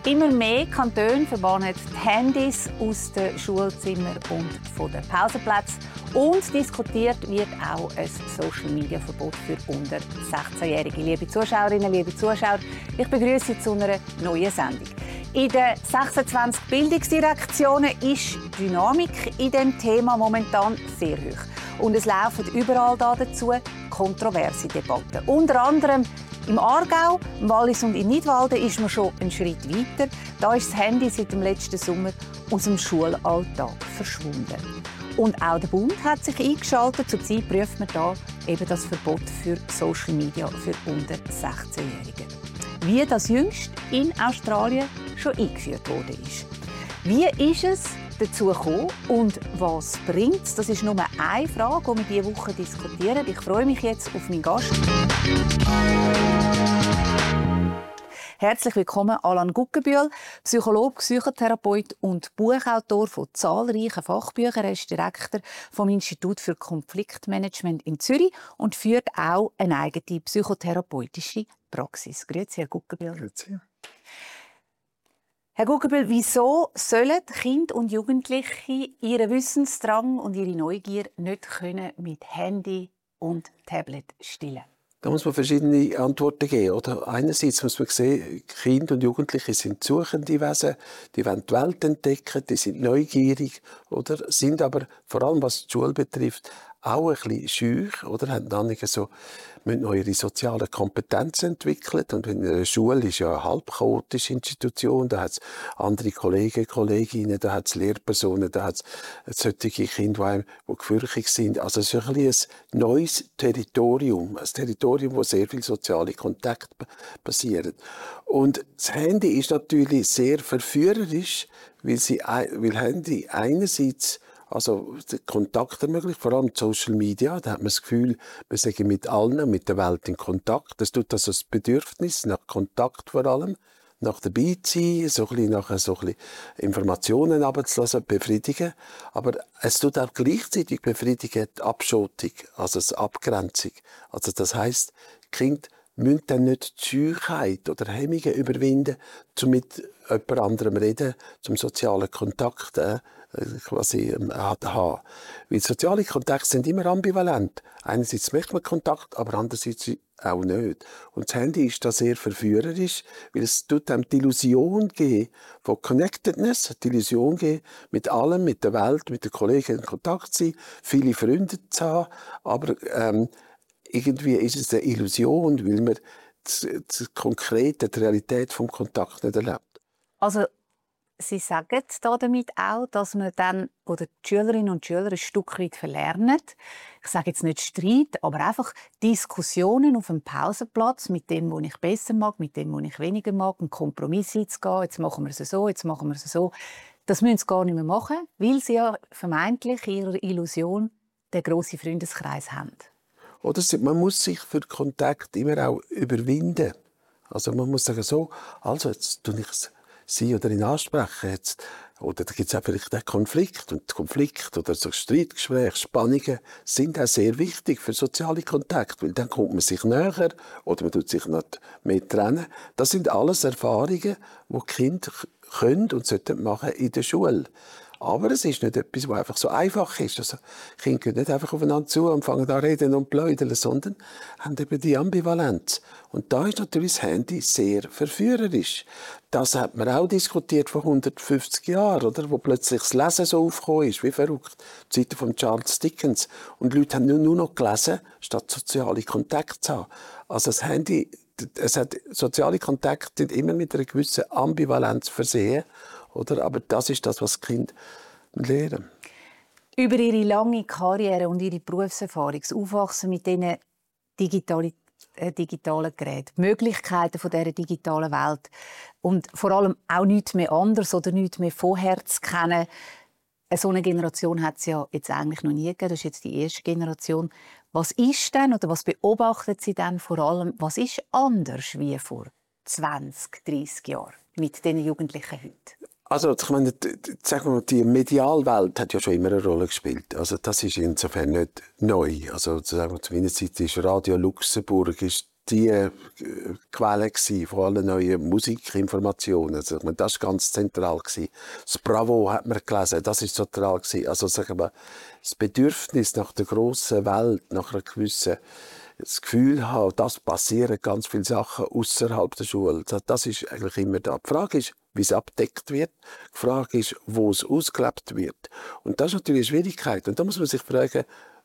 Immer mehr Kantone verbannen die Handys aus den Schulzimmern und von den Pausenplätzen. Und diskutiert wird auch ein Social-Media-Verbot für unter 16-Jährige. Liebe Zuschauerinnen, liebe Zuschauer, ich begrüße Sie zu einer neuen Sendung. In den 26 Bildungsdirektionen ist die Dynamik in diesem Thema momentan sehr hoch. Und es laufen überall dazu kontroverse Debatten. Unter anderem im Aargau, im Wallis und in Nidwalden ist man schon einen Schritt weiter. Da ist das Handy seit dem letzten Sommer aus dem Schulalltag verschwunden. Und auch der Bund hat sich eingeschaltet. Zurzeit prüft man da eben das Verbot für Social Media für unter 16-Jährige. Wie das jüngst in Australien schon eingeführt wurde. Wie ist es dazu gekommen und was bringt es? Das ist nur eine Frage, die wir diese Woche diskutieren. Ich freue mich jetzt auf meinen Gast. Herzlich willkommen, Alan Guggenbühl, Psychologe, Psychotherapeut und Buchautor von zahlreichen Fachbüchern. Er ist Direktor vom Institut für Konfliktmanagement in Zürich und führt auch eine eigene psychotherapeutische Praxis. Grüezi, Herr Guggenbühl. Grüezi. Herr Guggenbühl, wieso sollen Kinder und Jugendliche ihren Wissensdrang und ihre Neugier nicht mit Handy und Tablet stillen? Da muss man verschiedene Antworten geben. Oder? Einerseits muss man sehen, Kinder und Jugendliche sind suchende Wesen, die wollen die Welt entdecken, die sind neugierig, oder? Sind aber, vor allem was die Schule betrifft, auch ein bisschen schüch, oder? Haben dann nicht so, müssen noch ihre sozialen Kompetenzen entwickeln. Und eine Schule ist ja eine halb chaotische Institution. Da hat es andere Kollegen, Kolleginnen, da hat es Lehrpersonen, da hat es solche Kinder, die gefürchtig sind. Also es ist ein bisschen ein neues Territorium. Ein Territorium, wo sehr viel soziale Kontakte passieren. Und das Handy ist natürlich sehr verführerisch, weil Handy einerseits Kontakt ermöglicht, vor allem Social Media. Da hat man das Gefühl, wir sind mit allen, mit der Welt in Kontakt. Das tut also das Bedürfnis nach Kontakt vor allem, nach dabei zu sein, so ein bisschen Informationen abzulassen, befriedigen. Aber es tut auch gleichzeitig befriedigen die Abschottung, also die Abgrenzung. Also das heisst, die Kinder müssen dann nicht die Scheuheit oder Hemmungen überwinden, um mit jemand anderem reden, zum sozialen Kontakt haben. Weil soziale Kontakte sind immer ambivalent. Einerseits möchte man Kontakt, aber andererseits auch nicht. Und das Handy ist da sehr verführerisch, weil es tut einem die Illusion geben von Connectedness, die Illusion geben, mit allem, mit der Welt, mit den Kollegen in Kontakt zu sein, viele Freunde zu haben, aber irgendwie ist es eine Illusion, weil man die konkrete die Realität vom Kontakt nicht erlebt. Also Sie sagen damit auch, dass man dann oder die Schülerinnen und Schüler ein Stück weit verlernen. Ich sage jetzt nicht Streit, aber einfach Diskussionen auf dem Pausenplatz mit dem, was ich besser mag, mit dem, was ich weniger mag, einen Kompromiss einzugehen. Jetzt machen wir es so, jetzt machen wir es so. Das müssen sie gar nicht mehr machen, weil sie ja vermeintlich in ihrer Illusion den grossen Freundeskreis haben. Oder man muss sich für Kontakt immer auch überwinden. Also man muss sagen, so, also jetzt tue ich sie oder ihn ansprechen. Jetzt, oder da gibt es auch vielleicht einen Konflikt. Und Konflikt oder so Streitgespräche, Spannungen sind auch sehr wichtig für soziale Kontakte, weil dann kommt man sich näher oder man tut sich nicht mehr trennen. Das sind alles Erfahrungen, die Kinder können und sollten machen in der Schule. Aber es ist nicht etwas, was einfach so einfach ist. Also, Kinder gehen nicht einfach aufeinander zu und fangen an reden und plaudern, sondern haben eben die Ambivalenz. Und da ist natürlich das Handy sehr verführerisch. Das hat man auch diskutiert vor 150 Jahren, oder? Wo plötzlich das Lesen so aufgekommen ist, wie verrückt. Die Zeiten von Charles Dickens. Und die Leute haben nur noch gelesen, statt soziale Kontakte zu haben. Also das Handy, soziale Kontakte sind immer mit einer gewissen Ambivalenz versehen. Oder? Aber das ist das, was die Kinder lernen. Über Ihre lange Karriere und Ihre Berufserfahrung, das Aufwachsen mit diesen digitalen Geräten, die Möglichkeiten dieser digitalen Welt und vor allem auch nichts mehr anders oder nichts mehr vorher zu kennen. So eine Generation hat es ja jetzt eigentlich noch nie gegeben. Das ist jetzt die erste Generation. Was ist denn oder was beobachten Sie denn vor allem, was ist anders wie vor 20, 30 Jahren mit diesen Jugendlichen heute? Also, ich meine, sagen wir mal, die Medialwelt hat ja schon immer eine Rolle gespielt. Also, das ist insofern nicht neu. Also, sagen wir, zu meiner Zeit ist Radio Luxemburg ist die Quelle von allen neuen Musikinformationen. Also, ich meine, das war ganz zentral. Das Bravo hat man gelesen, das war zentral. Also sagen wir, das Bedürfnis nach der grossen Welt, nach einer gewissen das Gefühl haben, das passieren ganz viele Sachen außerhalb der Schule. Das ist eigentlich immer da. Die Frage ist, wie es abdeckt wird. Die Frage ist, wo es ausgelebt wird. Und das ist natürlich eine Schwierigkeit. Und da muss man sich fragen,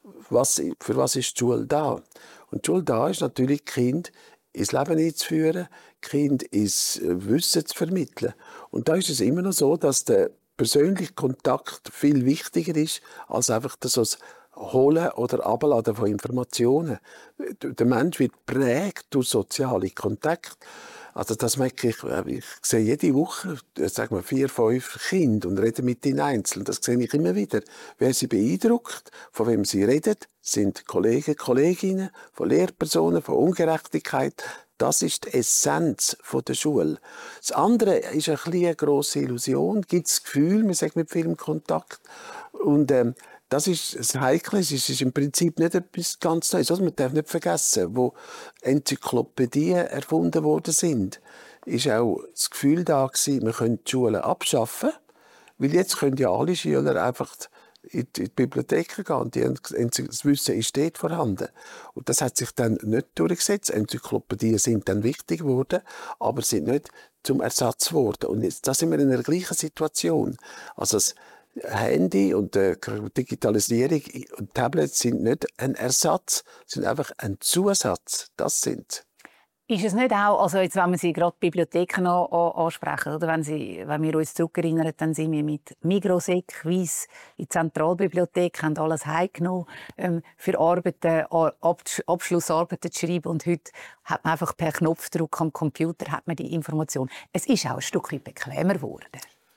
für was ist die Schule da? Und die Schule da ist natürlich, die Kinder ins Leben einzuführen, die Kinder ins Wissen zu vermitteln. Und da ist es immer noch so, dass der persönliche Kontakt viel wichtiger ist, als einfach das Holen oder Abladen von Informationen. Der Mensch wird geprägt durch soziale Kontakte. Also das merke ich sehe jede Woche, sagen wir 4, 5 Kinder und rede mit ihnen einzeln. Das sehe ich immer wieder. Wer sie beeindruckt, von wem sie reden, sind Kollegen, Kolleginnen, von Lehrpersonen, von Ungerechtigkeit. Das ist die Essenz der Schule. Das andere ist eine grosse Illusion. Gibt das Gefühl, man sagt mit vielem Kontakt. Und das ist das Heikle. Es ist im Prinzip nicht etwas ganz Neues. Also man darf nicht vergessen, wo Enzyklopädien erfunden worden sind, ist auch das Gefühl da gewesen, wir können die Schulen abschaffen, weil jetzt können ja alle Schüler einfach in die Bibliotheken gehen und das Wissen ist dort vorhanden. Und das hat sich dann nicht durchgesetzt. Enzyklopädien sind dann wichtig geworden, aber sind nicht zum Ersatz geworden. Und jetzt, da sind wir in einer gleichen Situation. Also das Handy und Digitalisierung und Tablets sind nicht ein Ersatz, sind einfach ein Zusatz. Das sind. Ist es nicht auch, also jetzt, wenn wir Sie gerade die Bibliotheken ansprechen, oder wenn wir uns zurückerinnern, dann sind wir mit Migrosec, Wyss in die Zentralbibliothek, haben alles heimgenommen, für Arbeiten, Abschlussarbeiten zu schreiben, und heute hat man einfach per Knopfdruck am Computer hat man die Information. Es ist auch ein Stückchen bequemer geworden.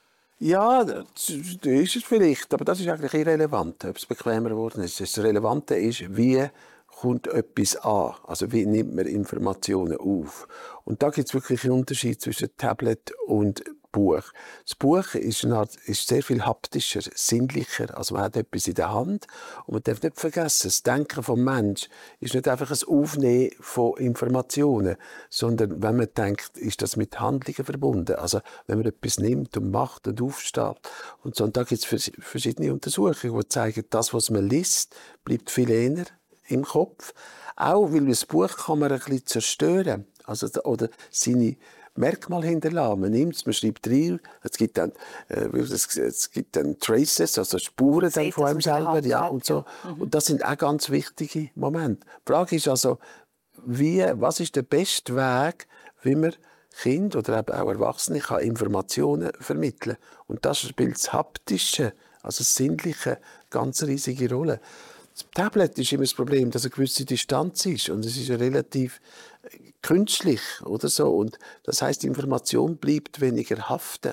Ja, das ist es vielleicht, aber das ist eigentlich irrelevant, ob es bequemer geworden ist. Das Relevante ist, wie kommt etwas an, also wie nimmt man Informationen auf. Und da gibt es wirklich einen Unterschied zwischen Tablet und Buch. Das Buch ist sehr viel haptischer, sinnlicher, also man hat etwas in der Hand und man darf nicht vergessen, das Denken vom Mensch ist nicht einfach ein Aufnehmen von Informationen, sondern wenn man denkt, ist das mit Handlungen verbunden, also wenn man etwas nimmt und macht und aufsteht und so. Und da gibt es verschiedene Untersuchungen, die zeigen, das, was man liest, bleibt viel eher im Kopf. Auch weil das Buch kann man ein bisschen zerstören. Also, oder seine Merkmale hinterlassen. Man nimmt es, man schreibt rein. Es gibt dann Traces, also Spuren dann von einem selber. Ja, und so. Und das sind auch ganz wichtige Momente. Die Frage ist also, was ist der beste Weg, wie man Kinder oder eben auch Erwachsene kann Informationen vermitteln kann. Und das spielt das Haptische, also das Sinnliche, ganz riesige Rolle. Das Tablet ist immer das Problem, dass eine gewisse Distanz ist und es ist ja relativ künstlich oder so. Und das heisst, die Information bleibt weniger haften.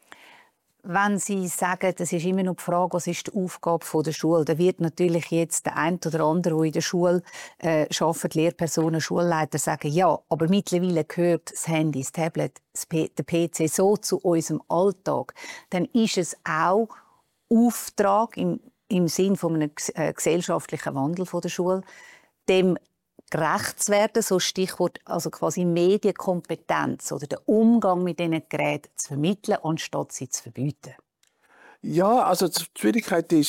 Wenn Sie sagen, das ist immer noch die Frage, was ist die Aufgabe der Schule, dann wird natürlich jetzt der eine oder andere, der in der Schule arbeitet, Lehrpersonen, Schulleiter, sagen, ja, aber mittlerweile gehört das Handy, das Tablet, der PC so zu unserem Alltag. Dann ist es auch Auftrag im Sinne von einem gesellschaftlichen Wandel der Schule, dem gerecht zu werden, so Stichwort also quasi Medienkompetenz oder der Umgang mit diesen Geräten zu vermitteln, anstatt sie zu verbieten. Ja, also die Schwierigkeit ist,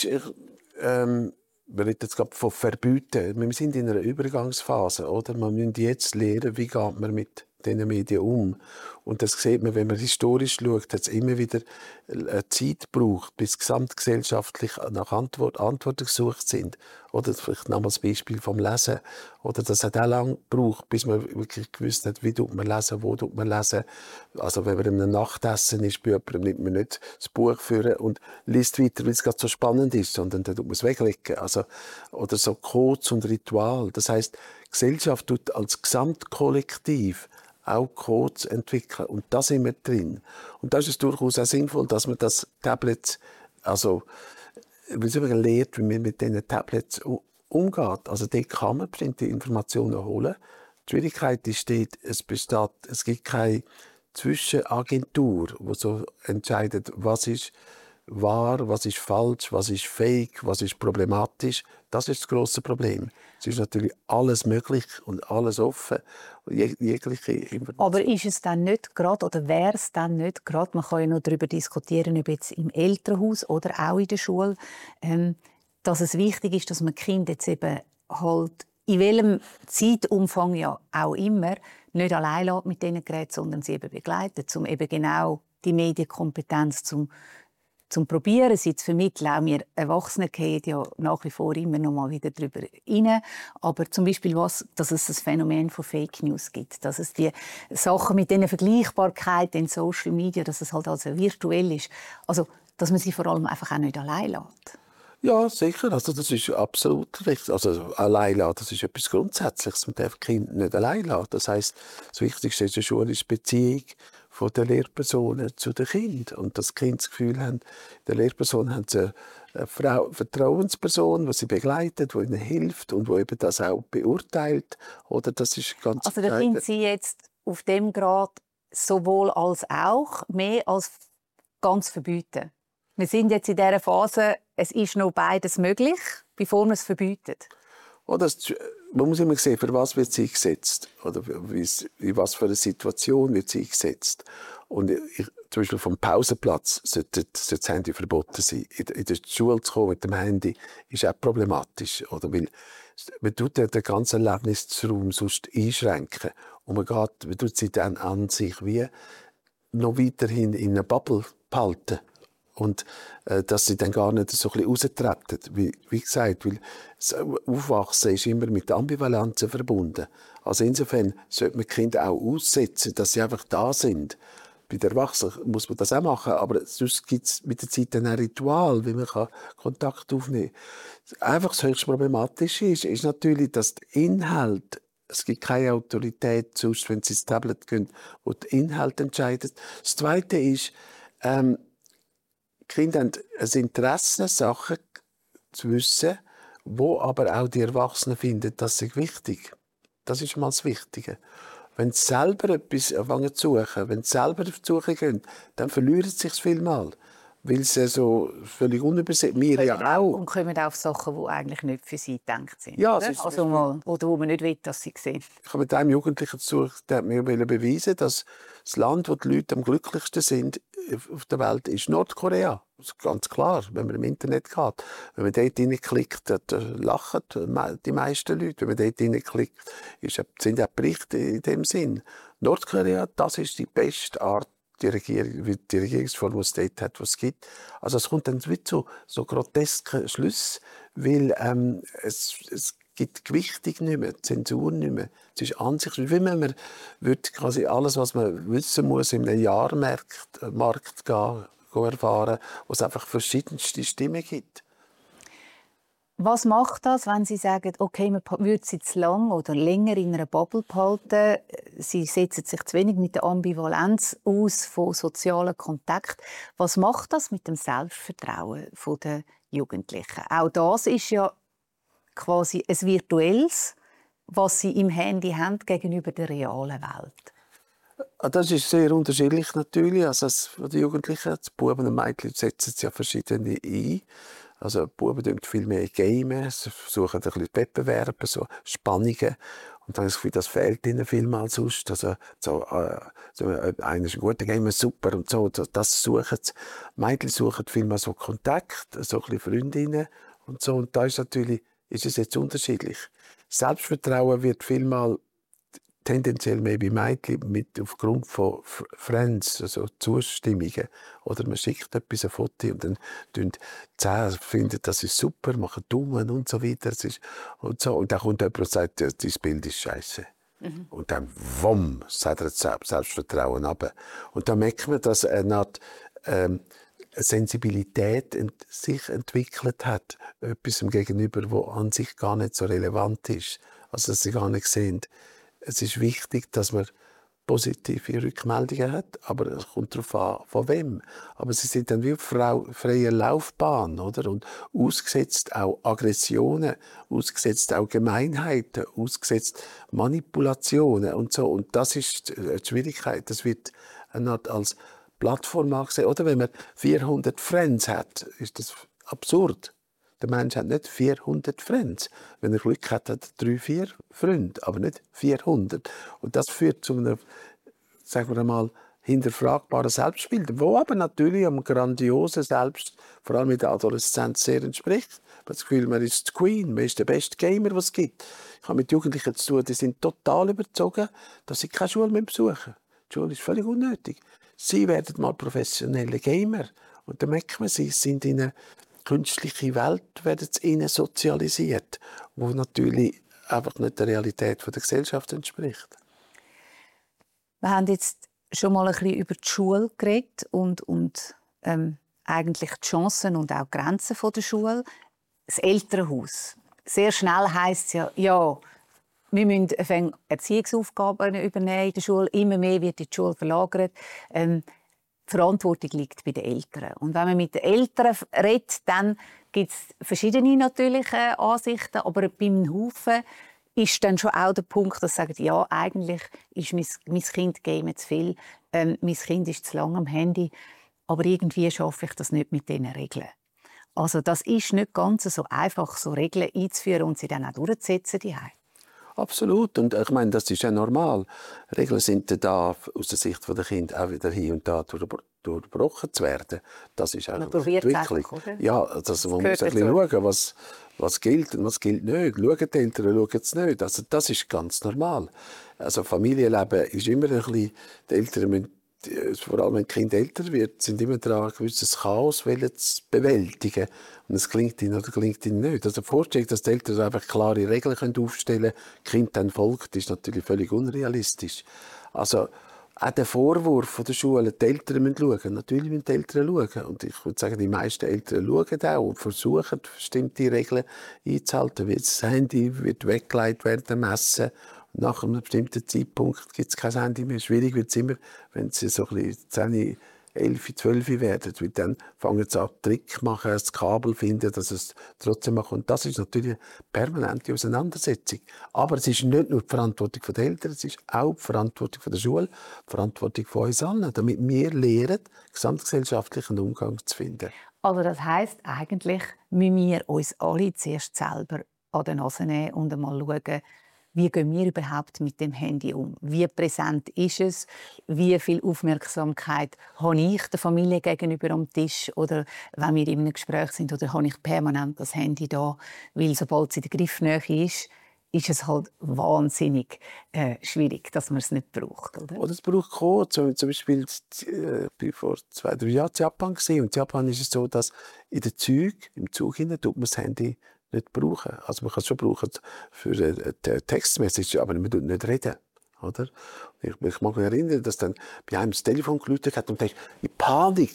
wir reden jetzt gerade von verbieten. Wir sind in einer Übergangsphase, oder? Man muss jetzt lernen, wie geht man mit diesen Medien um. Und das sieht man, wenn man historisch schaut, hat es immer wieder eine Zeit gebraucht, bis gesamtgesellschaftlich nach Antworten gesucht sind. Oder vielleicht nochmals das Beispiel vom Lesen. Oder das hat auch lange gebraucht, bis man wirklich gewusst hat, wie tut man lesen, wo tut man lesen. Also wenn man in einem Nachtessen ist, bei jemandem nimmt man nicht das Buch führen und liest weiter, weil es gerade so spannend ist, sondern dann tut man es weglegen. Also, oder so Codes und Ritual. Das heisst, die Gesellschaft tut als Gesamtkollektiv auch Codes entwickeln. Und da sind wir drin. Und da ist es durchaus auch sinnvoll, dass man das Tablet, also, wie soll man lernt, wie man mit diesen Tablets umgeht. Also, dort kann man bestimmte Informationen holen. Die Schwierigkeit ist dort, es gibt keine Zwischenagentur, die so entscheidet, was ist wahr, was ist falsch, was ist fake, was ist problematisch. Das ist das grosse Problem. Es ist natürlich alles möglich und alles offen. Jegliche Information. Aber ist es dann nicht gerade, oder wäre es dann nicht gerade, man kann ja noch darüber diskutieren, ob jetzt im Elternhaus oder auch in der Schule, dass es wichtig ist, dass man die Kinder jetzt eben halt in welchem Zeitumfang ja auch immer nicht allein lässt mit diesen Geräten, sondern sie eben begleitet, um eben genau die Medienkompetenz zum Probieren, sie zu vermitteln. Auch wir Erwachsene gehen ja nach wie vor immer noch mal wieder darüber rein. Aber zum Beispiel, dass es das Phänomen von Fake News gibt, dass es die Sachen mit diesen Vergleichbarkeit in Social Media, dass es halt also virtuell ist. Also, dass man sie vor allem einfach auch nicht allein lässt. Ja, sicher. Also das ist absolut richtig. Also allein lassen, das ist etwas Grundsätzliches. Man darf Kinder nicht allein lassen. Das heisst, das Wichtigste in der Schule ist die Beziehung von den Lehrpersonen zu den Kindern. Und dass die Kinder das Gefühl haben, der Lehrperson haben sie eine Vertrauensperson, die sie begleitet, die ihnen hilft und die eben das auch beurteilt. Oder das ist ganz also da sind Sie jetzt auf dem Grad sowohl als auch mehr als ganz verbieten. Wir sind jetzt in dieser Phase, es ist noch beides möglich, bevor man es verbietet. Oder man muss immer sehen, für was wird sie eingesetzt. Oder in was für eine Situation wird sie eingesetzt. Und zum Beispiel vom Pausenplatz sollte das Handy verboten sein. In die Schule zu kommen mit dem Handy ist auch problematisch. Oder? Weil man tut den ganzen Erlebnisraum sonst einschränken. Und man tut sie dann an sich wie noch weiterhin in einer Bubble behalten. Und dass sie dann gar nicht so ein bisschen raustreten. Wie gesagt, weil das Aufwachsen ist immer mit Ambivalenzen verbunden. Also insofern sollte man die Kinder auch aussetzen, dass sie einfach da sind. Bei den Erwachsenen muss man das auch machen, aber sonst gibt es mit der Zeit ein Ritual, wie man Kontakt aufnehmen kann. Einfach das höchst Problematische ist natürlich, dass der Inhalt, es gibt keine Autorität, sonst, wenn sie ins Tablet gehen, wo der Inhalt entscheidet. Das Zweite ist, die Kinder haben ein Interesse, Sachen zu wissen, wo aber auch die Erwachsenen finden, das ist wichtig. Das ist mal das Wichtige. Wenn sie selber etwas anfangen zu suchen, wenn sie selber auf die Suche gehen, dann verlieren sie sich vielmal. Weil sie so völlig unübersichtlich, wir ja auch. Und kommen auf Sachen, die eigentlich nicht für sie gedacht sind. Ja, also mal, oder wo man nicht will, dass sie sehen. Ich habe mit einem Jugendlichen gesucht, der hat mir beweisen, dass das Land, wo die Leute am glücklichsten sind auf der Welt, ist Nordkorea. Das ist ganz klar, wenn man im Internet geht. Wenn man dort reinklickt, lachen die meisten Leute. Wenn man dort reinklickt, sind auch Berichte in dem Sinn. Nordkorea, das ist die beste Art, die Regierungsform, die es dort hat, was es gibt. Also es kommt dann wieder zu so grotesken Schlüssen, weil es gibt Gewichtung nicht mehr, Zensur nicht mehr. Es ist Ansicht, wie wenn man quasi alles, was man wissen muss, in einem Jahrmarkt gehen erfahren, wo es einfach verschiedenste Stimmen gibt. Was macht das, wenn Sie sagen, okay, man würde sie zu lang oder länger in einer Bubble behalten? Sie setzen sich zu wenig mit der Ambivalenz aus von sozialen Kontakten. Was macht das mit dem Selbstvertrauen der Jugendlichen? Auch das ist ja quasi ein virtuelles, was sie im Handy haben gegenüber der realen Welt. Das ist sehr unterschiedlich natürlich. Also die Jugendlichen, die Buben und Mädchen setzen sich ja verschiedene ein. Also die Buben tun viel mehr Gamen, sie versuchen ein bisschen Wettbewerbe, so Spannungen. Und dann habe ich das Gefühl, das fehlt ihnen vielmal sonst. Also, einer ist ein guter Gamer, super und so, das suchen sie. Mädchen suchen vielmal so Kontakt, so ein bisschen Freundinnen und so. Und da ist es jetzt unterschiedlich. Selbstvertrauen wird vielmal tendenziell mehr bei Mädchen aufgrund von Friends, also Zustimmungen. Oder man schickt etwas, ein Foto und dann 10 finden, das ist super, machen Daumen und so weiter. Und dann kommt jemand und sagt, ja, dein Bild ist scheiße. Und dann, wumm, sagt er das Selbstvertrauen runter. Und dann merkt man, dass eine Art Sensibilität sich entwickelt hat, etwas gegenüber, das an sich gar nicht so relevant ist. Also, dass sie gar nicht sehen. Es ist wichtig, dass man positive Rückmeldungen hat, aber es kommt darauf an, von wem. Aber sie sind dann wie auf freier Laufbahn, oder? Und ausgesetzt auch Aggressionen, ausgesetzt auch Gemeinheiten, ausgesetzt Manipulationen und so. Und das ist die Schwierigkeit. Das wird eine Art als Plattform angesehen. Oder wenn man 400 Friends hat, ist das absurd. Der Mensch hat nicht 400 Friends. Wenn er Glück hat, hat er 3, 4 Freunde, aber nicht 400. Und das führt zu einer, sagen wir einmal, hinterfragbaren Selbstbild, wo aber natürlich einem grandiosen Selbst, vor allem in der Adoleszenz, sehr entspricht. Man hat das Gefühl, man ist die Queen, man ist der beste Gamer, was es gibt. Ich habe mit Jugendlichen zu tun, die sind total überzogen, dass sie keine Schule mehr besuchen. Die Schule ist völlig unnötig. Sie werden mal professionelle Gamer. Und dann merkt man, sie sind in eine künstliche Welt, werden sie ihnen sozialisiert, wo natürlich einfach nicht der Realität der Gesellschaft entspricht. Wir haben jetzt schon mal ein bisschen über die Schule geredet und eigentlich die Chancen und auch die Grenzen der Schule. Das Elternhaus. Sehr schnell heisst es ja, wir müssen Erziehungsaufgaben übernehmen in der Schule. Immer mehr wird in die Schule verlagert. Die Verantwortung liegt bei den Eltern. Und wenn man mit den Eltern redet, dann gibt es verschiedene natürliche Ansichten, aber beim Haufen ist dann schon auch der Punkt, dass sie sagen, ja, eigentlich ist mein Kind gamet zu viel, mein Kind ist zu lange am Handy, aber irgendwie schaffe ich das nicht mit diesen Regeln. Also das ist nicht ganz so einfach, so Regeln einzuführen und sie dann auch durchzusetzen zu Hause. Absolut. Und ich meine, das ist ja normal. Regeln sind da aus der Sicht der Kinder auch wieder hier und da durchbrochen zu werden. Das ist auch die Entwicklung. Ja, man muss ein bisschen schauen, was gilt und was gilt nicht. Schauen die Eltern, schauen es nicht. Also das ist ganz normal. Also Familienleben ist immer ein bisschen, die Eltern müssen, vor allem wenn ein Kind älter wird, sind immer daran, ein gewisses Chaos zu bewältigen. Und es klingt ihnen oder klingt ihnen nicht. Also die Vorstellung, dass die Eltern einfach klare Regeln aufstellen können, das Kind dann folgt, ist natürlich völlig unrealistisch. Also auch der Vorwurf von der Schule, die Eltern müssen schauen. Natürlich müssen die Eltern schauen. Und ich würde sagen, die meisten Eltern schauen auch und versuchen, bestimmte Regeln einzuhalten. Wie das Handy wird weggelegt während dem Essen. Nach einem bestimmten Zeitpunkt gibt es kein Handy mehr. Schwierig wird es immer, wenn sie so ein bisschen 10, 11, 12 werden. Weil dann fangen sie an, Trick machen, das Kabel finden, dass es trotzdem macht. Und das ist natürlich eine permanente Auseinandersetzung. Aber es ist nicht nur die Verantwortung der Eltern, es ist auch die Verantwortung der Schule, die Verantwortung von uns allen, damit wir lernen, gesamtgesellschaftlichen Umgang zu finden. Also das heisst, eigentlich müssen wir uns alle zuerst selber an die Nase nehmen und einmal schauen, wie gehen wir überhaupt mit dem Handy um? Wie präsent ist es? Wie viel Aufmerksamkeit habe ich der Familie gegenüber am Tisch? Oder wenn wir in einem Gespräch sind, oder habe ich permanent das Handy da? Weil sobald es in der Griffnähe ist es halt wahnsinnig schwierig, dass man es nicht braucht. Oder es braucht Code. Zum Beispiel, ich war vor 2, 3 Jahren in Japan. Und in Japan ist es so, dass im Zug tut man das Handy nicht brauchen. Also man kann es schon brauchen für eine Textmessage, aber man tut nicht reden. Oder? Ich mag mich erinnern, dass dann bei einem das Telefon geläutet hat und ich in Panik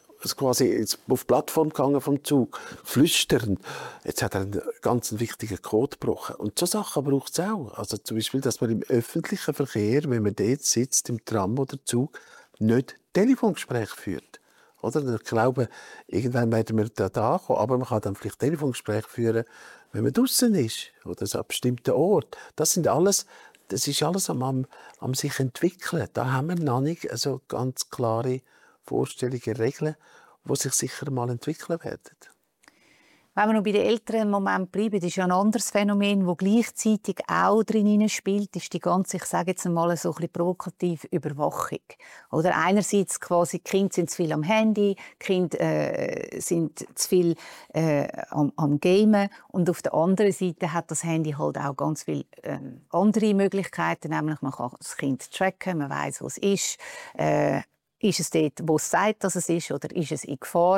quasi auf die Plattform gegangen vom Zug, flüstern. Jetzt hat er einen ganz wichtigen Code gebrochen. Und so Sachen braucht es auch. Also zum Beispiel, dass man im öffentlichen Verkehr, wenn man dort sitzt, im Tram oder Zug, nicht Telefongespräche führt. Oder? Ich glaube, irgendwann werden wir da kommen, aber man kann dann vielleicht Telefongespräche führen, wenn man draußen ist oder so an bestimmten Ort. Das ist alles am sich entwickeln. Da haben wir noch nicht so ganz klare Vorstellungen, Regeln, die sich sicher mal entwickeln werden. Wenn wir noch bei den Eltern im Moment bleiben, ist ja ein anderes Phänomen, das gleichzeitig auch drin spielt, ist die ganze, ich sage jetzt mal so ein bisschen provokativ, Überwachung. Oder einerseits quasi, die Kinder sind zu viel am Handy, die Kinder sind zu viel am Gamen und auf der anderen Seite hat das Handy halt auch ganz viele andere Möglichkeiten, nämlich man kann das Kind tracken, man weiss, wo es ist. Ist es dort, wo es sagt, dass es ist, oder ist es in Gefahr?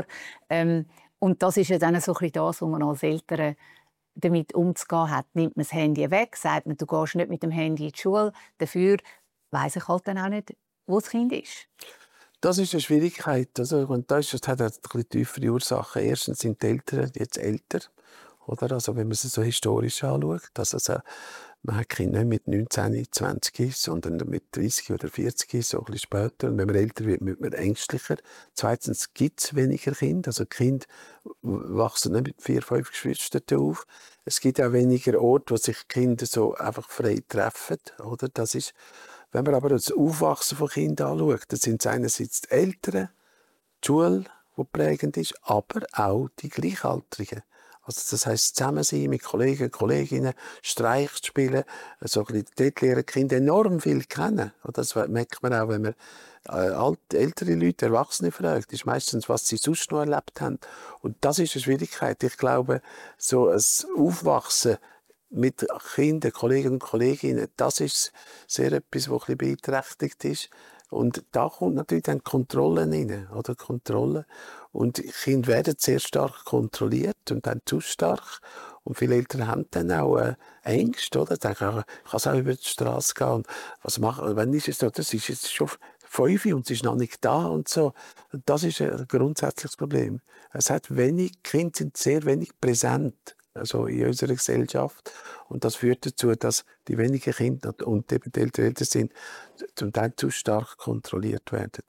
Und das ist ja dann so ein bisschen das, wo man als Eltern damit umzugehen hat. Nimmt man das Handy weg, sagt man, du gehst nicht mit dem Handy in die Schule. Dafür weiss ich halt dann auch nicht, wo das Kind ist. Das ist eine Schwierigkeit. Also, und das hat ein bisschen tiefere Ursachen. Erstens sind die Eltern jetzt älter. Oder? Also, wenn man es so historisch anschaut. Also, man hat Kinder nicht mit 19, 20, sondern mit 30 oder 40, so ein bisschen später. Und wenn man älter wird, wird man ängstlicher. Zweitens gibt es weniger Kinder. Also Kinder wachsen nicht mit 4, 5 Geschwistern auf. Es gibt auch weniger Orte, wo sich Kinder so einfach frei treffen. Oder? Das ist Wenn man aber das Aufwachsen von Kindern anschaut, dann sind es einerseits die Eltern, die Schule, die prägend ist, aber auch die Gleichaltrigen. Also das heisst, zusammen sein mit Kollegen, Kolleginnen, Streich spielen, so ein bisschen, dort lernen die Kinder enorm viel kennen. Und das merkt man auch, wenn man ältere Leute, Erwachsene fragt, ist meistens, was sie sonst noch erlebt haben. Und das ist eine Schwierigkeit. Ich glaube, so ein Aufwachsen mit Kindern, Kollegen und Kolleginnen, das ist sehr etwas, was ein bisschen beeinträchtigt ist. Und da kommt natürlich dann Kontrolle rein, oder? Kontrolle. Und Kinder werden sehr stark kontrolliert und dann zu stark. Und viele Eltern haben dann auch Ängste, oder? Sie denken, ich kann auch über die Straße gehen. Und was machen, wenn ist es so? Das ist jetzt schon 5 und sie ist noch nicht da und so. Das ist ein grundsätzliches Problem. Kinder sind sehr wenig präsent, also in unserer Gesellschaft. Und das führt dazu, dass die wenigen Kinder und eben die Eltern sind, zum Teil zu stark kontrolliert werden.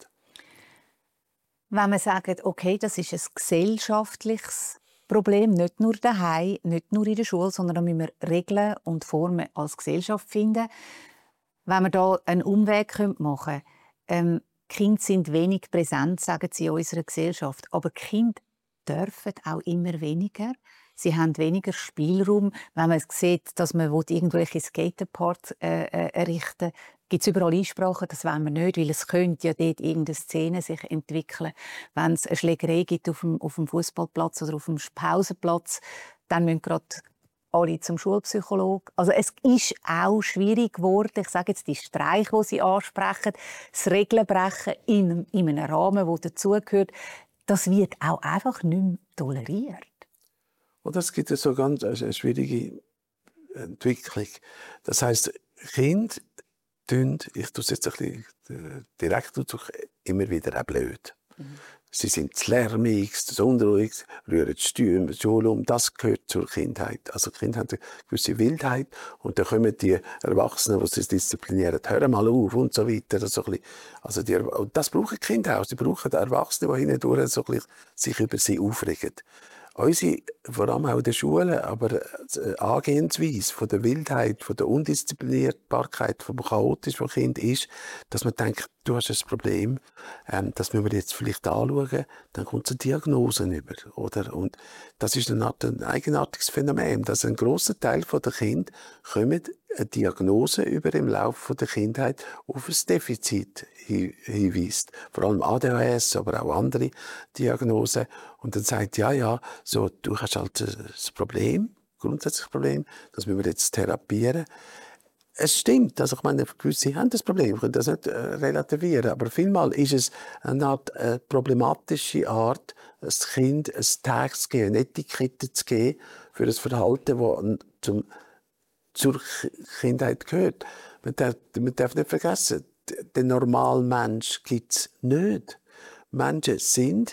Wenn man sagt, okay, das ist ein gesellschaftliches Problem, nicht nur daheim, nicht nur in der Schule, sondern da müssen wir Regeln und Formen als Gesellschaft finden. Wenn wir da einen Umweg machen können, Kinder sind wenig präsent, sagen sie in unserer Gesellschaft, aber Kinder dürfen auch immer weniger. Sie haben weniger Spielraum. Wenn man sieht, dass man irgendwelche Skaterparks errichten will, gibt es überall Einsprachen, das wollen wir nicht, weil es könnte ja dort irgendeine Szene sich entwickeln. Wenn es eine Schlägerei gibt auf dem Fußballplatz oder auf dem Pausenplatz, dann müssen gerade alle zum Schulpsychologen. Also es ist auch schwierig geworden, ich sage jetzt die Streiche, die Sie ansprechen, das Regelbrechen in einem Rahmen, der dazugehört, das wird auch einfach nicht mehr toleriert. Und es gibt so ganz eine schwierige Entwicklung. Das heisst, Kinder tun, ich tue es jetzt ein bisschen direkt ausdrücken, immer wieder auch blöd. Sie sind zu lärmig, zu unruhig, rühren die Stühle um. Das gehört zur Kindheit. Also die Kinder haben eine gewisse Wildheit und dann kommen die Erwachsenen, die sie disziplinieren, hören mal auf und so weiter. Und das brauchen die Kinder auch. Sie brauchen Erwachsene, die hindurch so ein bisschen sich über sie aufregen. Unsere, vor allem auch in den Schulen, aber die Angehensweise von der Wildheit, von der Undisziplinierbarkeit, vom Chaotischen von Kind ist, dass man denkt, du hast ein Problem, das müssen wir jetzt vielleicht anschauen, dann kommt es eine Diagnose über, oder? Und das ist ein eigenartiges Phänomen, dass ein grosser Teil der Kinder kommen eine Diagnose über im Laufe der Kindheit auf ein Defizit hinweist. Vor allem ADHS, aber auch andere Diagnosen. Und dann sagt, so, du hast halt ein Problem, grundsätzliches Problem, das müssen wir jetzt therapieren. Es stimmt, also ich meine, gewisse haben das Problem, ich kann das nicht relativieren, aber vielmal ist es eine Art problematische Art, ein Kind ein Tag zu geben, eine Etikette zu geben für ein Verhalten, das zur Kindheit gehört. Man darf nicht vergessen, den normalen Mensch gibt es nicht. Menschen sind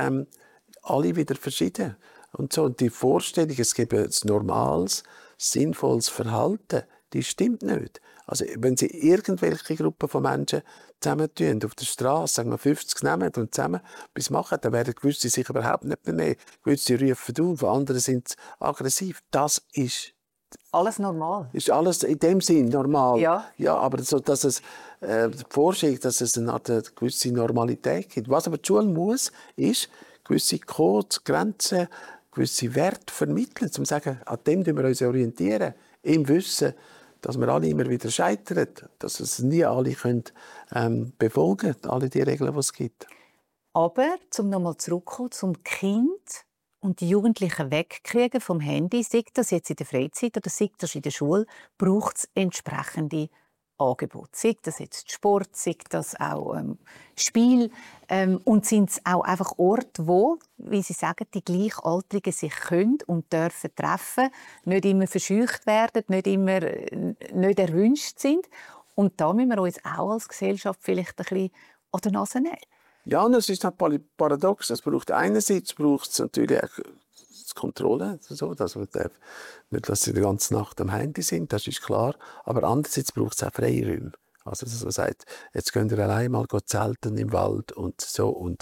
alle wieder verschieden. Und die Vorstellung, es gibt ein normales, sinnvolles Verhalten, die stimmt nicht. Also, wenn Sie irgendwelche Gruppen von Menschen zusammentun, auf der Straße, sagen wir 50 nehmen und zusammen etwas machen, dann werden gewisse sich überhaupt nicht mehr nehmen. Gewisse rufen auf, andere sind aggressiv. Das ist alles normal. Ist alles in dem Sinn normal. Ja, aber so, dass es die Vorstellung, dass es eine gewisse Normalität gibt. Was aber die Schule muss, ist gewisse Codes, Grenzen, gewisse Werte vermitteln, um zu sagen, an dem wir uns orientieren, im Wissen, dass wir alle immer wieder scheitern, dass es nie alle können, befolgen können, alle die Regeln, die es gibt. Aber, um nochmal zurückzukommen, zum Kind und die Jugendlichen wegkriegen vom Handy, sei das jetzt in der Freizeit oder sei das in der Schule, braucht es entsprechende Angebote. Sei das jetzt Sport, sei das auch Spiel. Und sind es auch einfach Orte, wo, wie Sie sagen, die Gleichaltrigen sich können und dürfen treffen, nicht immer verscheucht werden, nicht immer nicht erwünscht sind. Und da müssen wir uns auch als Gesellschaft vielleicht ein bisschen an die Nase nehmen. Ja, und es ist halt paradox. Einerseits braucht es natürlich auch die Kontrolle, so, dass man nicht, dass sie die ganze Nacht am Handy sind, das ist klar. Aber andererseits braucht es auch Freiräume. Also, dass man sagt, jetzt könnt ihr allein mal zelten im Wald und so. Und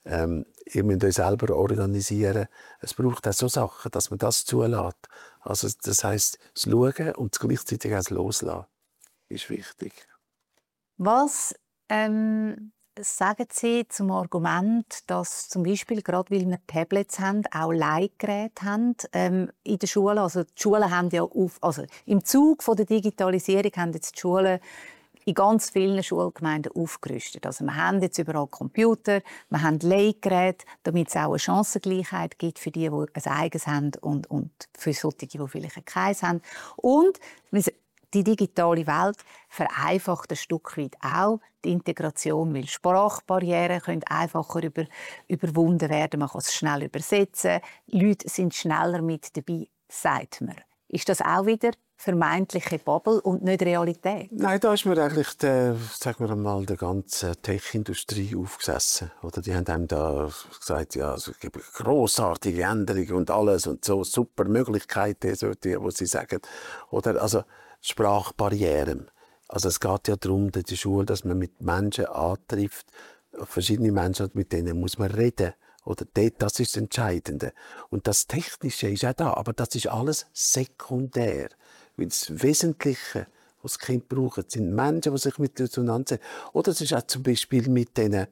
ihr müsst euch selber organisieren. Es braucht auch so Sachen, dass man das zulässt. Also, das heisst, das Schauen und gleichzeitig auch das Loslassen ist wichtig. Was sagen Sie zum Argument, dass zum Beispiel, gerade weil wir Tablets haben, auch Leihgeräte haben in der Schule? Also die Schulen haben ja im Zug von der Digitalisierung haben jetzt die Schulen in ganz vielen Schulgemeinden aufgerüstet. Also wir haben jetzt überall Computer, wir haben Leihgeräte, damit es auch eine Chancengleichheit gibt für die ein eigenes haben und für solche, die vielleicht keins haben. Und die digitale Welt vereinfacht ein Stück weit auch die Integration, weil Sprachbarrieren können einfacher überwunden werden. Man kann es schnell übersetzen. Leute sind schneller mit dabei, sagt man. Ist das auch wieder vermeintliche Bubble und nicht Realität? Nein, da ist mir eigentlich sagen wir mal, die ganze Tech-Industrie aufgesessen. Oder die haben einem da gesagt, ja, es gibt grossartige Änderungen und alles und so super Möglichkeiten, so die sie sagen. Oder also Sprachbarrieren. Also es geht ja darum, in der Schule, dass man mit Menschen antrifft, verschiedene Menschen, mit denen muss man reden. Oder das ist das Entscheidende. Und das Technische ist auch da, aber das ist alles sekundär. Weil das Wesentliche, was die Kinder brauchen, sind Menschen, die sich mit auseinandersetzen. Oder es ist auch zum Beispiel mit diesen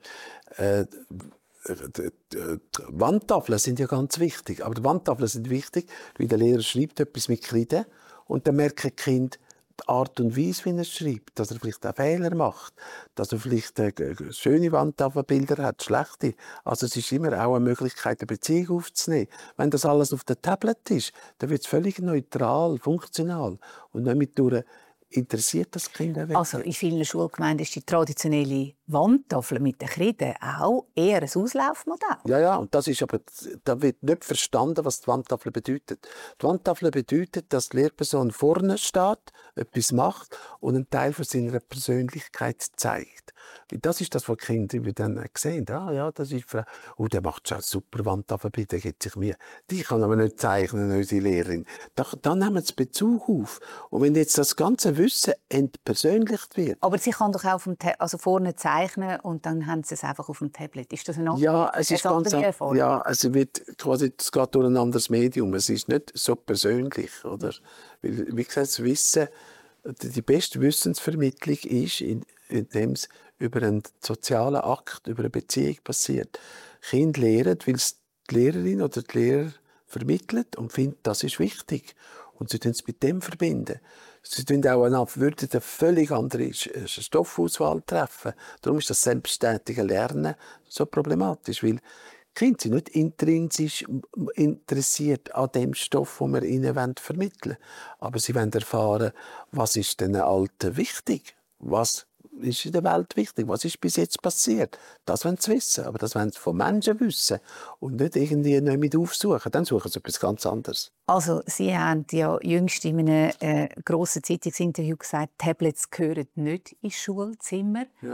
Wandtafeln sind ja ganz wichtig. Aber die Wandtafeln sind wichtig, weil der Lehrer schreibt etwas mit Kreide und dann merken die Kinder die Art und Weise, wie er schreibt, dass er vielleicht auch Fehler macht, dass er vielleicht schöne Wandtafelbilder hat, schlechte. Also es ist immer auch eine Möglichkeit, eine Beziehung aufzunehmen. Wenn das alles auf dem Tablet ist, dann wird es völlig neutral, funktional und nicht mit durch interessiert das Kind auch. Also in vielen Schulgemeinden ist die traditionelle Wandtafel mit den Kreiden auch eher ein Auslaufmodell. Ja, und das ist aber, da wird nicht verstanden, was die Wandtafel bedeutet. Die Wandtafel bedeutet, dass die Lehrperson vorne steht, etwas macht und einen Teil von seiner Persönlichkeit zeigt. Das ist das, was die Kinder dann sehen. Ah, ja, das ist Frau. Oh, der macht schon super Wandtafel, der gibt sich Mühe. Die kann aber nicht zeichnen, unsere Lehrerin. Da nehmen sie Bezug auf. Und wenn jetzt das ganze Wissen entpersönlicht wird. Aber sie kann doch auch vorne zeichnen und dann haben sie es einfach auf dem Tablet. Ist das eine andere? Ja, es ist ganz Erfahrung? Ja, es geht durch ein anderes Medium. Es ist nicht so persönlich, oder? Weil, wie gesagt, das Wissen, die beste Wissensvermittlung ist, indem es über einen sozialen Akt, über eine Beziehung passiert. Kinder lernen, weil es die Lehrerin oder der Lehrer vermittelt und findet, das ist wichtig. Und sie verbinden es mit dem verbinden. Sie würden eine völlig andere Stoffauswahl treffen. Darum ist das selbstständige Lernen so problematisch, weil die Kinder sind nicht intrinsisch interessiert an dem Stoff, den wir ihnen vermitteln wollen. Aber sie wollen erfahren, was ist den Alten wichtig? Was ist in der Welt wichtig? Was ist bis jetzt passiert? Das wollen sie wissen, aber das wollen sie von Menschen wissen und nicht irgendwie nicht mit aufsuchen. Dann suchen sie etwas ganz anderes. Also, Sie haben ja jüngst in einem grossen Zeitungsinterview gesagt, Tablets gehören nicht ins Schulzimmer. Ja.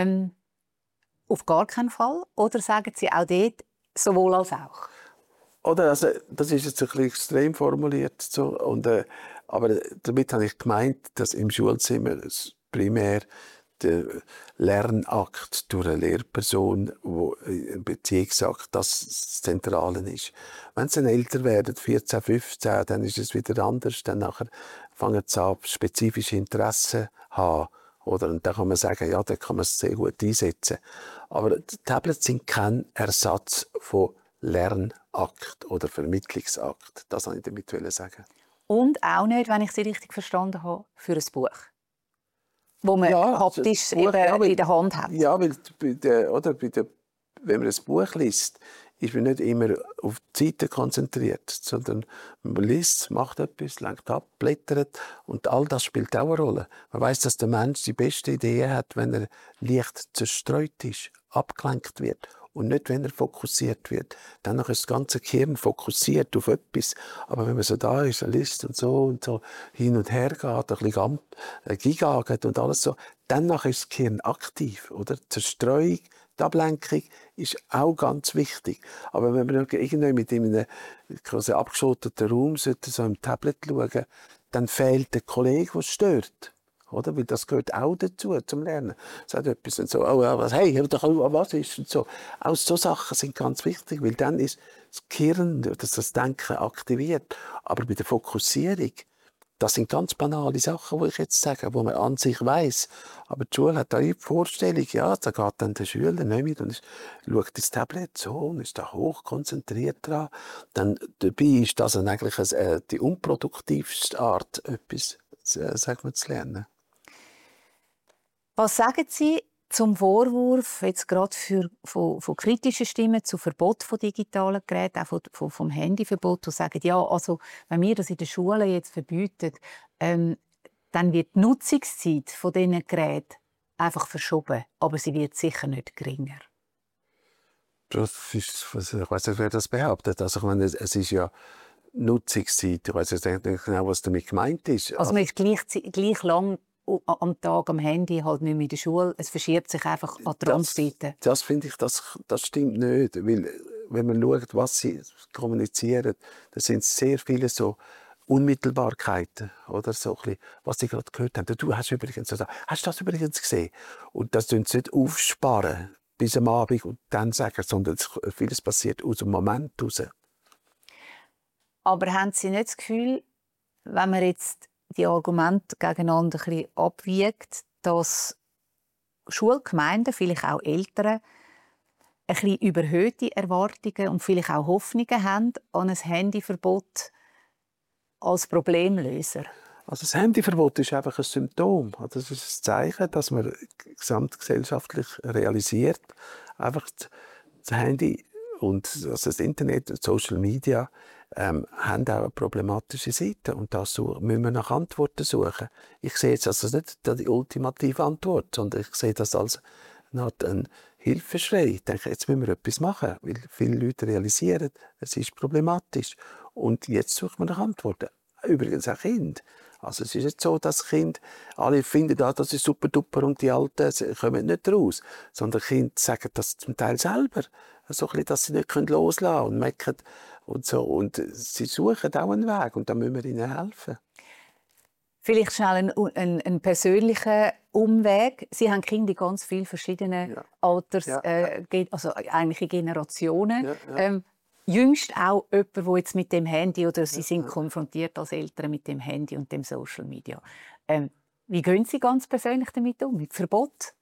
Auf gar keinen Fall? Oder sagen Sie auch dort sowohl als auch? Oder, also, das ist jetzt ein bisschen extrem formuliert. So, aber damit habe ich gemeint, dass im Schulzimmer primär der Lernakt durch eine Lehrperson, die eine Beziehung sagt, das Zentrale ist. Wenn sie älter werden, 14, 15, dann ist es wieder anders. Dann nachher fangen sie an, spezifische Interessen zu haben. Oder? Und dann kann man sagen, ja, da kann man es sehr gut einsetzen. Aber die Tablets sind kein Ersatz von Lernakt oder Vermittlungsakt. Das wollte ich damit sagen. Und auch nicht, wenn ich Sie richtig verstanden habe, für ein Buch. Wo man haptisch in der Hand hat. Ja, weil wenn man ein Buch liest, ist man nicht immer auf die Seite konzentriert, sondern man liest, macht etwas, lenkt ab, blättert und all das spielt auch eine Rolle. Man weiß, dass der Mensch die beste Idee hat, wenn er leicht zerstreut ist, abgelenkt wird und nicht, wenn er fokussiert wird. Dann ist das ganze Gehirn fokussiert auf etwas. Aber wenn man so da ist, liest und so hin und her geht, ein bisschen gigaget und alles so, dann ist das Gehirn aktiv. Oder? Die Zerstreuung, die Ablenkung ist auch ganz wichtig. Aber wenn man irgendwie mit in einem quasi abgeschotteten Raum so im Tablet schauen, dann fehlt der Kollege, der stört. Oder? Weil das gehört auch dazu, zum Lernen. Sagt etwas und so, was ist und so. Auch so Sachen sind ganz wichtig, weil dann ist das Gehirn, das Denken aktiviert. Aber bei der Fokussierung, das sind ganz banale Sachen, die ich jetzt sage, wo man an sich weiss. Aber die Schule hat da die Vorstellung, ja, da geht dann der Schüler nicht mit und schaut das Tablet so und ist da hochkonzentriert dran. Dann, dabei ist das eigentlich die unproduktivste Art, etwas sagen wir, zu lernen. Was sagen Sie zum Vorwurf, jetzt gerade von kritischen Stimmen zu Verbot von digitalen Geräten, auch vom Handyverbot, die sagen, ja, also, wenn wir das in den Schulen jetzt verbieten, dann wird die Nutzungszeit von diesen Geräten einfach verschoben, aber sie wird sicher nicht geringer. Das ist, ich weiss nicht, wer das behauptet. Also, ich meine, es ist ja Nutzungszeit. Ich weiss nicht genau, was damit gemeint ist. Also man ist gleich lang am Tag am Handy, halt nicht mehr in der Schule. Es verschiebt sich einfach an die Randzeiten. Das finde ich, das stimmt nicht. Weil, wenn man schaut, was sie kommunizieren, da sind sehr viele so Unmittelbarkeiten. Oder so ein bisschen, was sie gerade gehört haben. Du hast das übrigens gesehen? Und das tun sie nicht aufsparen bis am Abend und dann sagen, sondern vieles passiert aus dem Moment heraus. Aber haben Sie nicht das Gefühl, wenn man jetzt die Argumente gegeneinander ein bisschen abwiegt, dass Schulgemeinden, vielleicht auch Eltern, ein bisschen überhöhte Erwartungen und vielleicht auch Hoffnungen haben an ein Handyverbot als Problemlöser? Also das Handyverbot ist einfach ein Symptom. Das ist ein Zeichen, dass man gesamtgesellschaftlich realisiert, einfach das Handy und also das Internet und Social Media haben auch eine problematische Seite. Und da müssen wir nach Antworten suchen. Ich sehe jetzt also nicht die ultimative Antwort, sondern ich sehe das als ein Hilfeschrei. Ich denke, jetzt müssen wir etwas machen, weil viele Leute realisieren, es ist problematisch. Und jetzt suchen wir nach Antworten. Übrigens auch Kinder. Also es ist nicht so, dass Kinder alle finden, das ist super duper und die Alten kommen nicht raus. Sondern Kinder sagen das zum Teil selber. So ein bisschen, dass sie nicht loslassen können und meckern und so. Und sie suchen auch einen Weg und da müssen wir ihnen helfen. Vielleicht schnell ein persönlicher Umweg. Sie haben Kinder in ganz vielen verschiedenen Alters, also eigentlich in Generationen. Jüngst auch jemand, der jetzt mit dem Handy, oder Sie sind konfrontiert als Eltern mit dem Handy und dem Social Media. Wie gehen Sie ganz persönlich damit um, mit Verbot?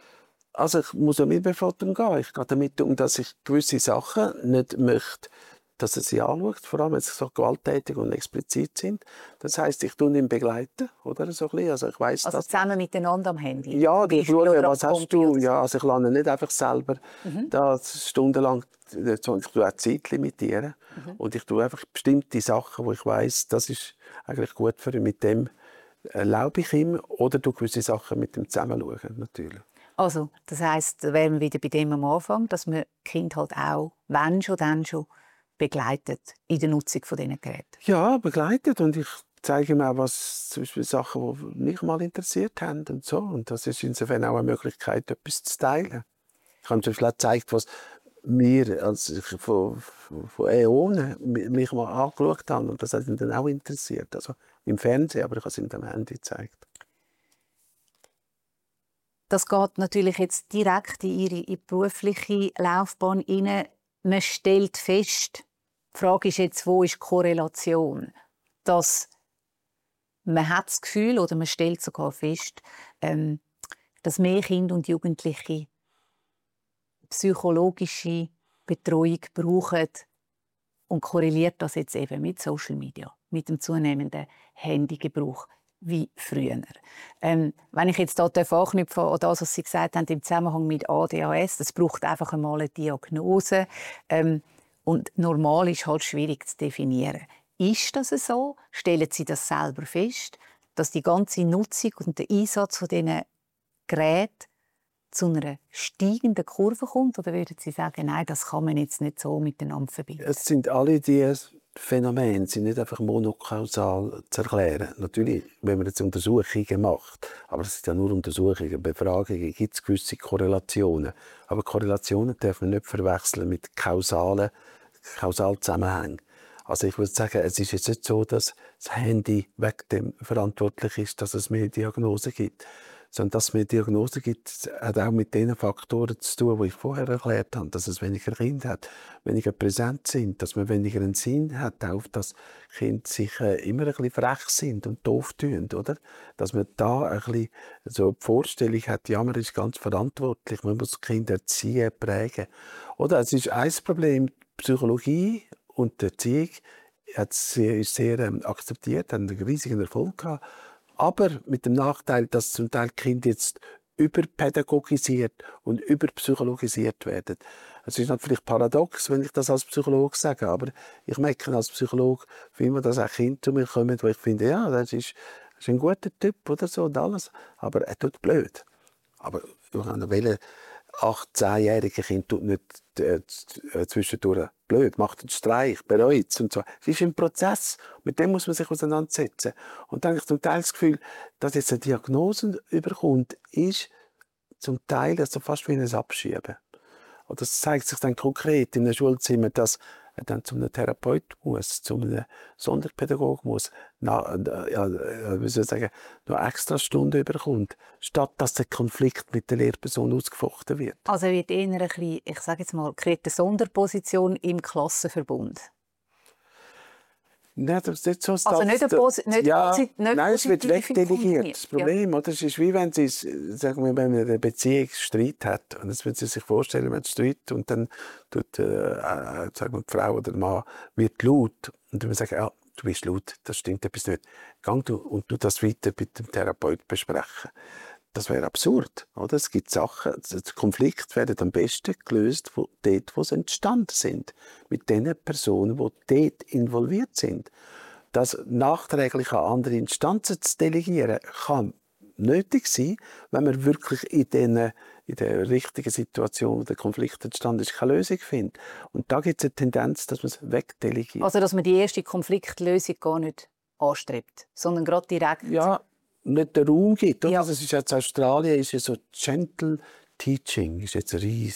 Also ich muss ja mit meinem Vater gehen. Ich gehe damit um, dass ich gewisse Sachen nicht möchte, dass er sie anschaut, vor allem wenn sie so gewalttätig und explizit sind. Das heisst, ich tue ihn begleiten, oder so ein bisschen. Also ich weiss, also zusammen miteinander am Handy? Ja, ich schaue, was hast du? Ja, also ich lerne nicht einfach selber da stundenlang, ich tue auch Zeit limitieren. Und ich tue einfach bestimmte Sachen, wo ich weiss, das ist eigentlich gut für ihn. Mit dem erlaube ich ihm oder du gewisse Sachen mit ihm zusammen schauen, natürlich. Also, das heisst, da wären wir wieder bei dem am Anfang, dass man Kind halt auch, wenn schon, dann schon, begleitet in der Nutzung von diesen Geräten. Ja, begleitet. Und ich zeige ihm auch, was zum Beispiel Sachen, die mich mal interessiert haben und so. Und das ist insofern auch eine Möglichkeit, etwas zu teilen. Ich habe zum Beispiel auch gezeigt, was mir, als ich von Äonen mich mal angeschaut habe. Und das hat ihn dann auch interessiert. Also im Fernsehen, aber ich habe es ihm am Handy gezeigt. Das geht natürlich jetzt direkt in Ihre berufliche Laufbahn hinein. Man stellt fest, die Frage ist jetzt, wo ist die Korrelation? Dass man hat das Gefühl, oder man stellt sogar fest, dass mehr Kinder und Jugendliche psychologische Betreuung brauchen und korreliert das jetzt eben mit Social Media, mit dem zunehmenden Handygebrauch wie früher. Wenn ich jetzt hier anknüpfe an das, was Sie gesagt haben im Zusammenhang mit ADHS, das braucht einfach einmal eine Diagnose. Und normal ist halt schwierig zu definieren. Ist das so? Stellen Sie das selber fest, dass die ganze Nutzung und der Einsatz von diesen Geräten zu einer steigenden Kurve kommt? Oder würden Sie sagen, nein, das kann man jetzt nicht so miteinander verbinden? Es sind alle diese Phänomene sind nicht einfach monokausal zu erklären. Natürlich, wenn man jetzt Untersuchungen macht, aber es sind ja nur Untersuchungen, Befragungen, gibt es gewisse Korrelationen. Aber Korrelationen darf man nicht verwechseln mit kausalen Zusammenhängen. Also ich würde sagen, es ist jetzt nicht so, dass das Handy wegen dem verantwortlich ist, dass es mehr Diagnosen gibt. sondern dass es mehr Diagnose gibt, hat auch mit den Faktoren zu tun, die ich vorher erklärt habe, dass es weniger Kinder hat, weniger präsent sind, dass man weniger einen Sinn hat, auf dass Kinder sich immer ein bisschen frech sind und doof tun, oder? Dass man da ein bisschen so die Vorstellung hat, ja, man ist ganz verantwortlich, man muss Kinder erziehen, prägen. Oder es ist ein Problem, die Psychologie und die Erziehung ist sehr akzeptiert, hat einen riesigen Erfolg gehabt, aber mit dem Nachteil, dass zum Teil Kinder jetzt überpädagogisiert und überpsychologisiert werden. Es ist natürlich paradox, wenn ich das als Psychologe sage, aber ich merke als Psychologe, wie immer, dass auch Kinder zu mir kommen, wo ich finde, ja, das ist ein guter Typ oder so und alles, aber er tut blöd. Aber welche 8-10-jährige Kind tut nicht zwischendurch blöd, macht einen Streich, bereut es und so. Es ist ein Prozess, mit dem muss man sich auseinandersetzen. Und dann habe ich zum Teil das Gefühl, dass jetzt eine Diagnose überkommt, ist zum Teil also fast wie ein Abschieben. Und das zeigt sich dann konkret in einem Schulzimmer, dass er dann zu einem Therapeut muss, zu einem Sonderpädagogen muss, wie soll ich sagen, noch extra Stunden überkommt, statt dass der Konflikt mit der Lehrperson ausgefochten wird. Also wird eher ein bisschen, ich sage jetzt mal, kriegt eine Sonderposition im Klassenverbund? Nein, das ist nicht so. Also nicht nein, es wird wegdelegiert. Das Problem, oder? Es ist wie wenn sie, sagen wir, wenn man eine Beziehung Streit hat. Und jetzt müssen Sie sich vorstellen, wenn es Streit und dann tut, sagen wir, die Frau oder der Mann wird laut. Und dann sagen, ja, du bist laut, das stimmt etwas nicht. Gang du und du das weiter mit dem Therapeut besprechen. Das wäre absurd, oder? Es gibt Sachen, Konflikte werden am besten gelöst, dort, wo sie entstanden sind. Mit den Personen, die dort involviert sind. Das nachträglich an andere Instanzen zu delegieren, kann nötig sein, wenn man wirklich in der richtigen Situation, wo der Konflikt entstanden ist, keine Lösung findet. Und da gibt es eine Tendenz, dass man es wegdelegiert. Also, dass man die erste Konfliktlösung gar nicht anstrebt, sondern gerade direkt... Ja, nicht den Raum gibt. Oder? Ja. Das ist jetzt Australien ist ja so Gentle Teaching ist jetzt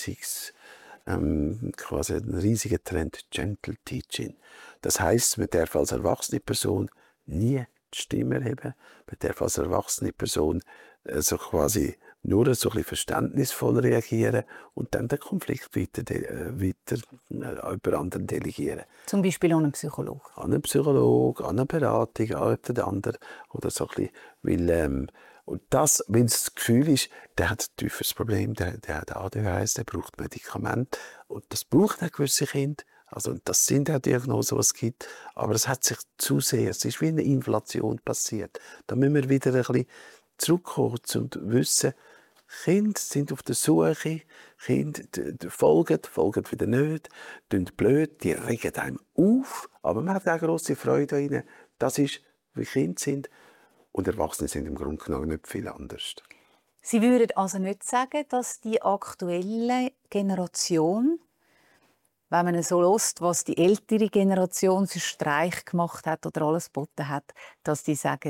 quasi ein riesiger Trend, Gentle Teaching. Das heisst, man darf als erwachsene Person nie die Stimme erheben, man darf als erwachsene Person so quasi nur so ein bisschen verständnisvoll reagieren und dann den Konflikt weiter über andere delegieren. Zum Beispiel an einen Psychologen? An einen Psychologen, an eine Beratung, an den anderen oder so ein bisschen, und das, wenn es das Gefühl ist, der hat ein tieferes Problem, der hat ADHS, der braucht Medikamente und das braucht auch gewisse Kinder. Also das sind auch Diagnosen, die es gibt, aber es hat sich zu sehr, es ist wie eine Inflation passiert. Da müssen wir wieder ein bisschen zurückkommen und wissen, Kinder sind auf der Suche, Kinder folgen wieder nicht, tun blöd, die regen einem auf, aber man hat auch grosse Freude an ihnen. Das ist, wie Kinder sind. Und Erwachsene sind im Grunde genommen nicht viel anders. Sie würden also nicht sagen, dass die aktuelle Generation, wenn man so hört, was die ältere Generation für Streich gemacht hat oder alles geboten hat, dass die sagen,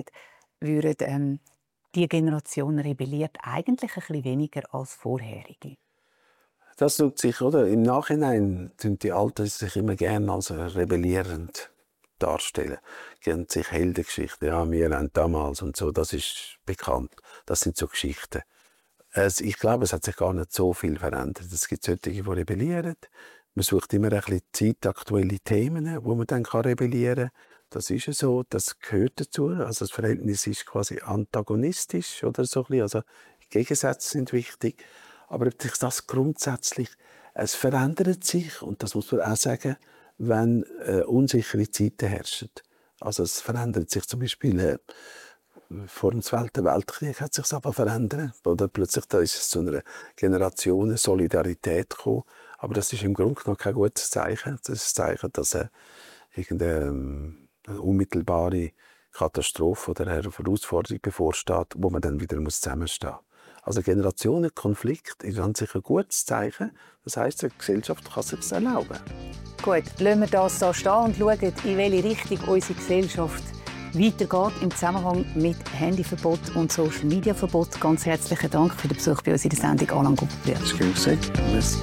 die Generation rebelliert eigentlich ein bisschen weniger als vorherige. Das tut sich, oder? Im Nachhinein tun die Alten sich immer gerne als rebellierend darstellen. Gern sich Heldengeschichten, ja, wir haben damals und so, das ist bekannt. Das sind so Geschichten. Ich glaube, es hat sich gar nicht so viel verändert. Es gibt solche, die rebellieren. Man sucht immer ein bisschen zeitaktuelle Themen, wo man dann rebellieren kann. Das ist so, das gehört dazu. Also das Verhältnis ist quasi antagonistisch oder so ein bisschen. Also Gegensätze sind wichtig. Aber das grundsätzlich, es verändert sich, und das muss man auch sagen, wenn unsichere Zeiten herrschen. Also es verändert sich zum Beispiel vor dem Zweiten Weltkrieg hat sich aber verändert. Oder plötzlich da ist es zu einer Generation Solidarität gekommen. Aber das ist im Grunde noch kein gutes Zeichen. Das ist ein Zeichen, dass irgendeine unmittelbare Katastrophe oder eine Herausforderung bevorsteht, wo man dann wieder zusammenstehen muss. Also Generationenkonflikt ist an sich ein gutes Zeichen. Das heisst, die Gesellschaft kann sich das erlauben. Gut, lassen wir das so stehen und schauen, in welche Richtung unsere Gesellschaft weitergeht im Zusammenhang mit Handyverbot und Social-Media-Verbot. Ganz herzlichen Dank für den Besuch bei uns in der Sendung, Alain Gutbrühl. Das ist gut. Merci.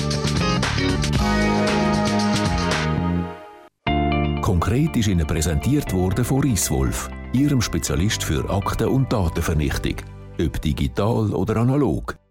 Konkret ist Ihnen präsentiert worden von Reisswolf, Ihrem Spezialist für Akten- und Datenvernichtung. ob digital oder analog.